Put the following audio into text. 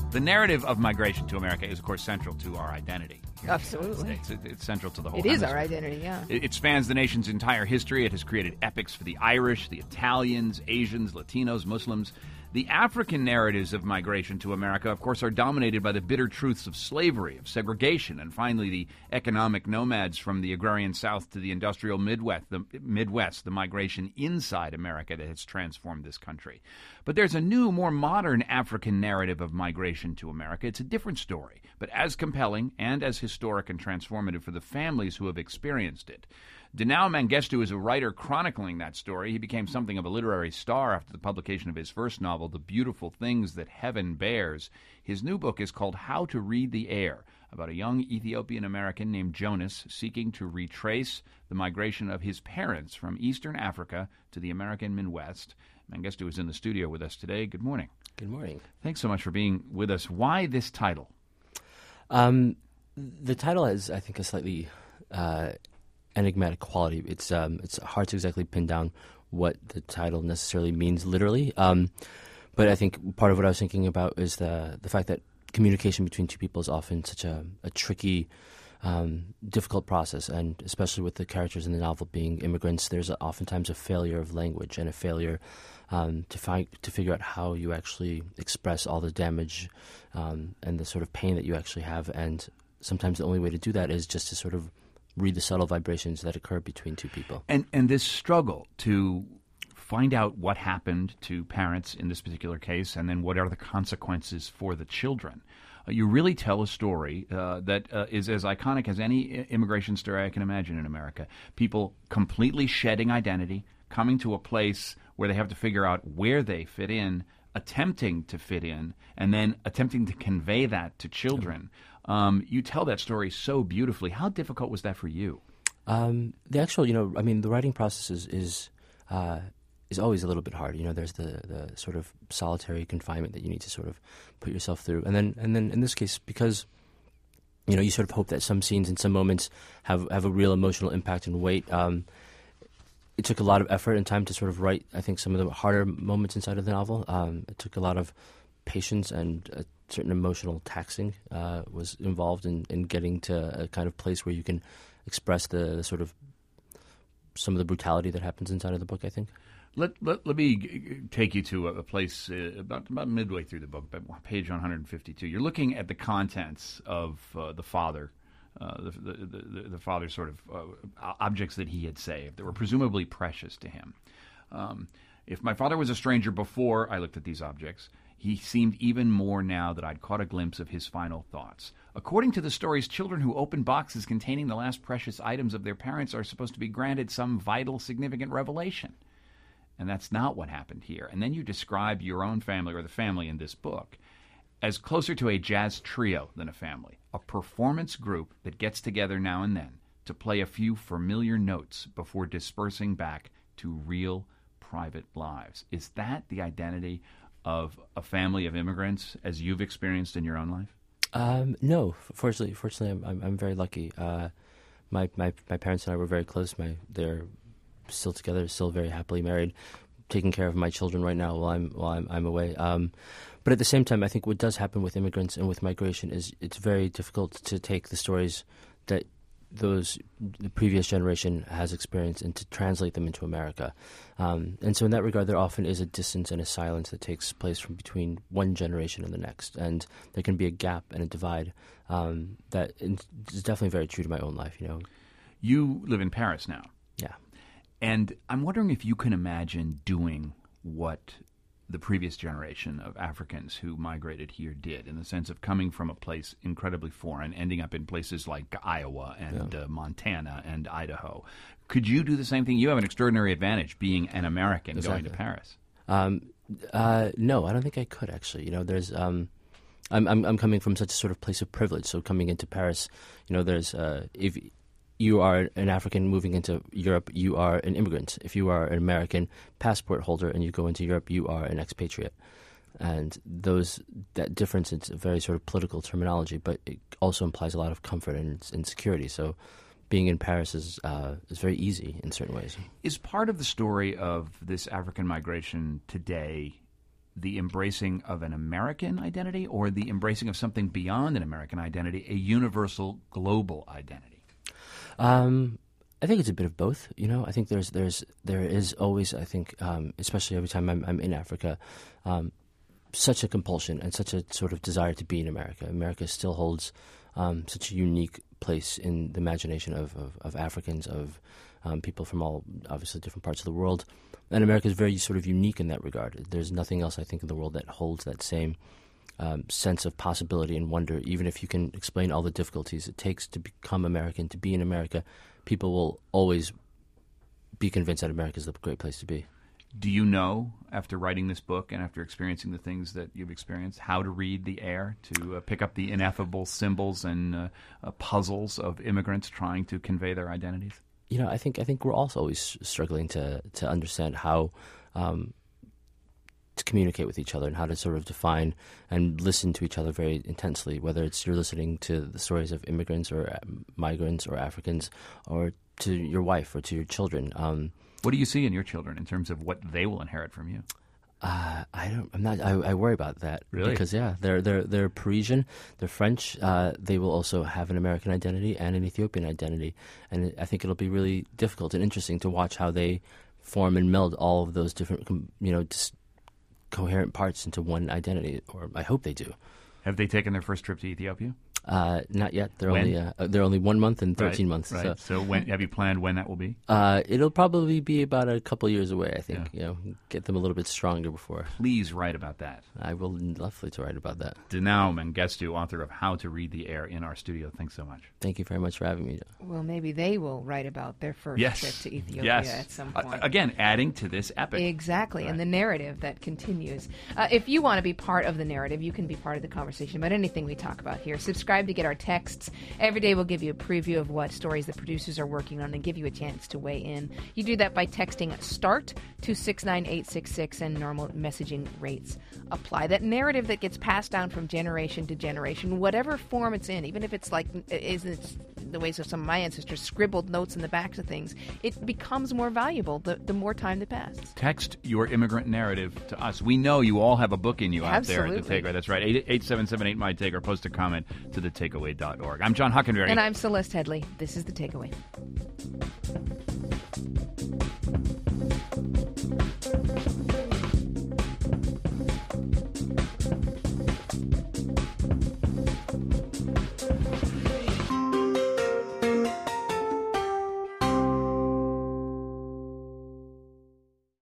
The narrative of migration to America is, of course, central to our identity. Absolutely. It's central to the whole It is hemisphere. our identity, yeah. It spans the nation's entire history. It has created epics for the Irish, the Italians, Asians, Latinos, Muslims. The African narratives of migration to America, of course, are dominated by the bitter truths of slavery, of segregation, and finally the economic nomads from the agrarian South to the industrial Midwest, the migration inside America that has transformed this country. But there's a new, more modern African narrative of migration to America. It's a different story, but as compelling and as historic and transformative for the families who have experienced it. Dinao Mengistu is a writer chronicling that story. He became something of a literary star after the publication of his first novel, The Beautiful Things That Heaven Bears. His new book is called How to Read the Air, about a young Ethiopian-American named Jonas seeking to retrace the migration of his parents from Eastern Africa to the American Midwest. Mengistu is in the studio with us today. Good morning. Good morning. Thanks so much for being with us. Why this title? The title has, I think, a slightly enigmatic quality. It's hard to exactly pin down what the title necessarily means literally. But I think part of what I was thinking about is the fact that communication between two people is often such a tricky, difficult process, and especially with the characters in the novel being immigrants, there's oftentimes a failure of language and a failure to figure out how you actually express all the damage and the sort of pain that you actually have. And sometimes the only way to do that is just to sort of read the subtle vibrations that occur between two people. And this struggle to find out what happened to parents in this particular case, and then what are the consequences for the children. You really tell a story that is as iconic as any immigration story I can imagine in America. People completely shedding identity, coming to a place where they have to figure out where they fit in, attempting to fit in, and then attempting to convey that to children. You tell that story so beautifully. How difficult was that for you? The actual, the writing process is always a little bit hard. There's the sort of solitary confinement that you need to sort of put yourself through, and then in this case, because you sort of hope that some scenes and some moments have a real emotional impact and weight. It took a lot of effort and time to sort of write, I think, some of the harder moments inside of the novel. It took a lot of patience, and a certain emotional taxing was involved in getting to a kind of place where you can express the sort of some of the brutality that happens inside of the book, I think. Let me take you to a place about midway through the book, page 152. You're looking at the contents of the father. The father's sort of objects that he had saved that were presumably precious to him. If my father was a stranger before I looked at these objects, he seemed even more now that I'd caught a glimpse of his final thoughts. According to the stories, children who open boxes containing the last precious items of their parents are supposed to be granted some vital, significant revelation. And that's not what happened here. And then you describe your own family, or the family in this book, as closer to a jazz trio than a family, a performance group that gets together now and then to play a few familiar notes before dispersing back to real private lives. Is that the identity of a family of immigrants as you've experienced in your own life? No, fortunately, I'm very lucky. My parents and I were very close. They're still together, still very happily married, taking care of my children right now while I'm away. But at the same time, I think what does happen with immigrants and with migration is it's very difficult to take the stories that the previous generation has experienced and to translate them into America. And so in that regard, there often is a distance and a silence that takes place from between one generation and the next. And there can be a gap and a divide that is definitely very true to my own life. You live in Paris now. Yeah. And I'm wondering if you can imagine doing what the previous generation of Africans who migrated here did, in the sense of coming from a place incredibly foreign, ending up in places like Iowa and Montana and Idaho. Could you do the same thing? You have an extraordinary advantage being an American going to Paris. No, I don't think I could, actually. There's I'm coming from such a sort of place of privilege. So coming into Paris, there's if you are an African moving into Europe, you are an immigrant. If you are an American passport holder and you go into Europe, you are an expatriate. And that difference, it's a very sort of political terminology, but it also implies a lot of comfort and security. So being in Paris is very easy in certain ways. Is part of the story of this African migration today the embracing of an American identity or the embracing of something beyond an American identity, a universal global identity? I think it's a bit of both. I think there is always, I think, especially every time I'm in Africa, such a compulsion and such a sort of desire to be in America. America still holds such a unique place in the imagination of Africans, of people from all, obviously, different parts of the world. And America is very sort of unique in that regard. There's nothing else, I think, in the world that holds that same sense of possibility and wonder. Even if you can explain all the difficulties it takes to become American, to be in America, people will always be convinced that America is the great place to be. Do you know, after writing this book and after experiencing the things that you've experienced, how to read the air, to pick up the ineffable symbols and puzzles of immigrants trying to convey their identities? I think we're also always struggling to understand how to communicate with each other and how to sort of define and listen to each other very intensely, whether it's you're listening to the stories of immigrants or migrants or Africans or to your wife or to your children. What do you see in your children in terms of what they will inherit from you? I worry about that. Really? Because they're Parisian, they're French. They will also have an American identity and an Ethiopian identity, and I think it'll be really difficult and interesting to watch how they form and meld all of those different, just coherent parts into one identity. Or I hope they do. Have they taken their first trip to Ethiopia? Not yet. They're when? only 1 month and 13 months. Right. So when have you planned when that will be? It'll probably be about a couple years away, I think. Yeah. Get them a little bit stronger before. Please write about that. I will love to write about that. Denao Mengistu, author of How to Read the Air, in our studio. Thanks so much. Thank you very much for having me. Well, maybe they will write about their first trip to Ethiopia at some point. Again, adding to this epic. Exactly, Right. and the narrative that continues. If you want to be part of the narrative, you can be part of the conversation about anything we talk about here. Subscribe to get our texts. Every day we'll give you a preview of what stories the producers are working on and give you a chance to weigh in. You do that by texting START to 69866, and normal messaging rates apply. That narrative that gets passed down from generation to generation, whatever form it's in, even if it's like it's the ways of some of my ancestors scribbled notes in the backs of things, it becomes more valuable the more time that passes. Text your immigrant narrative to us. We know you all have a book in you out there at The Takeaway. That's right. 877-8 or post a comment to thetakeaway.org. I'm John Hockenberry. And I'm Celeste Headley. This is The Takeaway.